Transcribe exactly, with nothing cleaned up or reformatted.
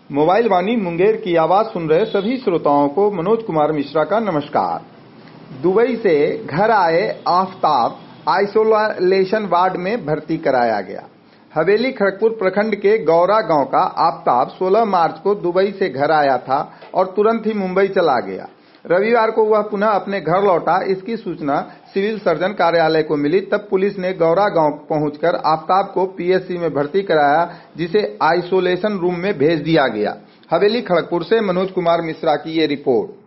Mobile वाणी मुंगेर की आवाज सुन रहे सभी श्रोताओं को मनोज कुमार मिश्रा का नमस्कार। दुबई से घर आए आफताब आइसोलेशन वार्ड में भर्ती कराया गया। हवेली खड़गपुर प्रखंड के गौरा गांव का आफताब सोलह मार्च को दुबई से घर आया था और तुरंत ही मुंबई चला गया। रविवार को वह पुनः अपने घर लौटा। इसकी सूचना सिविल सर्जन कार्यालय को मिली। तब पुलिस ने गौरा गांव पहुंचकर आफताब को पीएचसी में भर्ती कराया, जिसे आइसोलेशन रूम में भेज दिया गया। हवेली खड़गपुर से मनोज कुमार मिश्रा की ये रिपोर्ट।